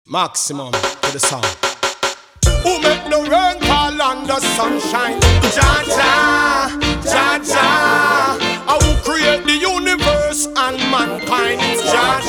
Maximum to the sound. Who make the rain fall and the sunshine? Jah Jah, Jah Jah. Who create the universe and mankind? It's Jah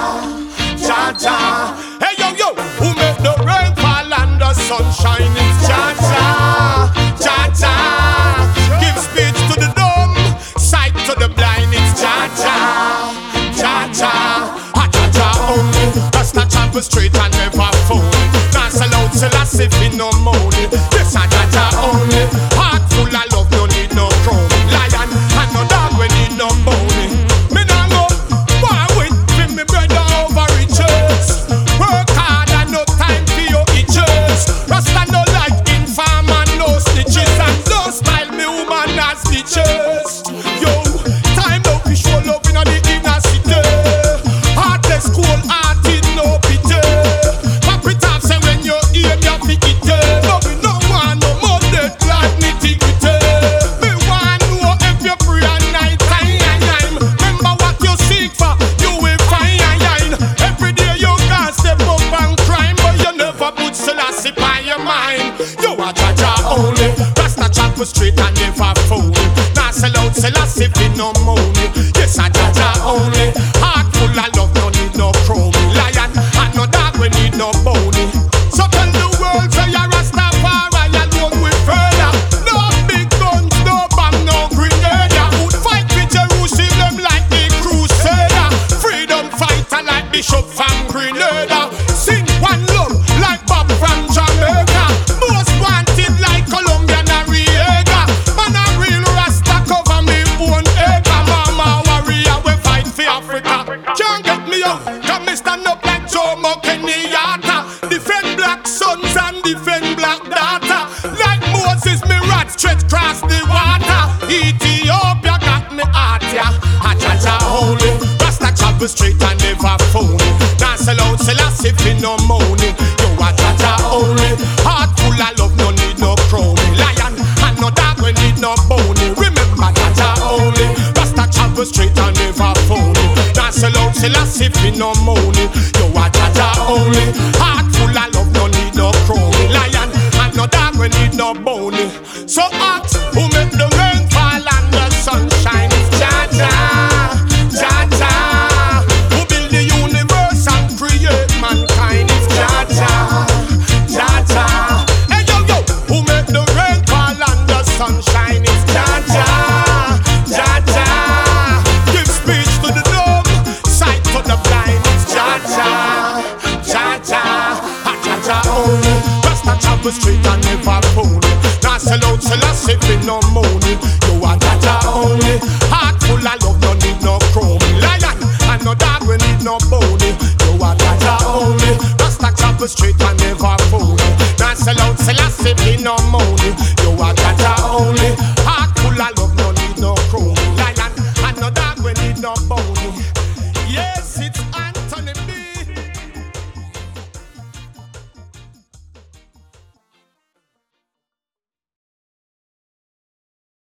Jah, Jah Jah. Hey yo yo, who make the rain fall and the sunshine? It's Jah Jah, Jah Jah. Give speech to the dumb, sight to the blind. It's Jah Jah, Jah Jah. Jah Jah only. That's not champion straight and never phony. Can't sell out Selassie for no money. Yes, a Jah Jah only. Heart full of love, no need no crown. Lion and no dog, we need no bony. Me nah go war with me brother over riches. Work hard and no time for your itches. Rasta no like inform and no snitches. And no style me woman as stitches. Yo, time no fish show love in the inner city. Heartless cold hearted no pity. Pop it off say when you aim you pick it. But we no want no more dead like nitty gritty. Me want know if you pray at night time. Remember what you seek for, you will find. Every day you can step up and crime, but you never put Selassie by your mind. You are Jah Jah only. Rasta chop straight and never phony. Now sell out Selassie for no money. Yes, a Jah Jah only. Heart full of love, no need no chrome. Lion and no dog, we need no bony. So tell the world say you're Rastafari alone with further. No big guns, no bomb, no grenade. Would fight with Jerusalem like the Crusader. Freedom fighter like Bishop from Grenada. Sing one love like Bob from Jamaica. Most wanted like Colombia Noriega. Man a real Rasta cover me own acre. Mama warrior we fight for Africa. Can't get me out, come me stand up like Jomo Kenyatta. Defend black sons and defend black daughter. Like Moses me rat stretch across the water. Ethiopia got me heart ya. A Jah Jah holy. Rasta travel straight and never phony. Now sell out Selassie for no money. You a Jah Jah only. Heart full of love, no need no crony. Lion and no dog, we need no bony. Remember Jah Jah only. Rasta travel straight and never phony. Now sell out Selassie for no money. You a Jah Jah only. Heart full of love, no need no crony. Lion and no dog, we need no bony. So hot, who make the rain fall and the sunshine? It's Jah Jah, Jah Jah. Who build the universe and create mankind? It's Jah Jah, Jah Jah. Hey yo yo, who make the rain fall and the sunshine? It's Jah Jah, Jah Jah. Give speech to the dumb, sight to the blind. It's Jah Jah, Jah Jah. A Jah Jah only. Rasta travel straight and never phony. Now sell out Selassie for no money.